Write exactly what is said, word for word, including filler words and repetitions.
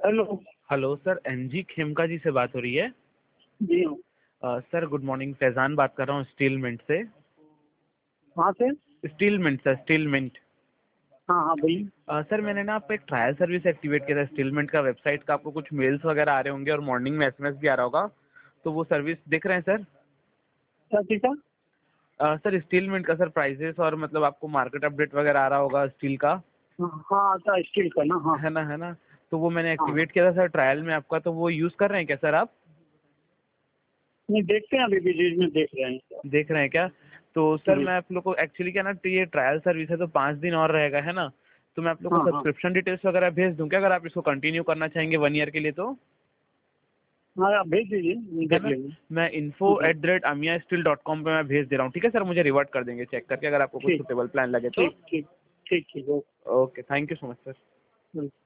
Hello. Hello sir, N G Khemka ji से बात हो रही है? जी हाँ। अ, सर गुड मॉर्निंग, फैजान बात कर रहा हूँ स्टील मिंट से। कहाँ से? Steel mint sir, steel mint. हाँ हाँ बोलिए। अ, सर मैंने ना आपको एक ट्रायल सर्विस एक्टिवेट किया था स्टील मिंट का, वेबसाइट का आपको कुछ मेल्स वगैरह आ रहे होंगे और मॉर्निंग में एसएमएस भी आ रहा होगा, तो वो सर्विस देख रहे हैं सर? क्या चीज़ का? अ, सर स्टील मिंट का सर, प्राइजेस और मतलब आपको मार्केट अपडेट वगैरह आ रहा होगा स्टील का, हाँ हाँ, अच्छा स्टील का ना। हाँ है ना है ना? तो वो मैंने हाँ। एक्टिवेट किया था सर ट्रायल में आपका, तो वो यूज़ कर रहे हैं क्या सर आप? नहीं, देखते हैं अभी विजिट में देख रहे हैं। देख रहे हैं क्या? तो सर जी। मैं आप लोग को एक्चुअली क्या ना, तो ये ट्रायल सर्विस है तो पाँच दिन और रहेगा, है ना? तो मैं आप लोग को हाँ हाँ सब्सक्रिप्शन डिटेल्स वगैरह भेज दूँ क्या, अगर आप इसको कंटिन्यू करना चाहेंगे वन ईयर के लिए तो? हाँ, आप भेज दीजिए, हम है देख ना? लेंगे। मैं इन्फो हाँ हाँ, at the rate Amiya steel dot com पर मैं भेज दे रहा हूँ, ठीक है सर? मुझे रिवर्ट कर देंगे चेक करके, अगर आपको कुछ ठीक सुटेबल प्लान लगे तो। ठीक ठीक ठीक ठीक। Okay. Okay, thank you so much sir.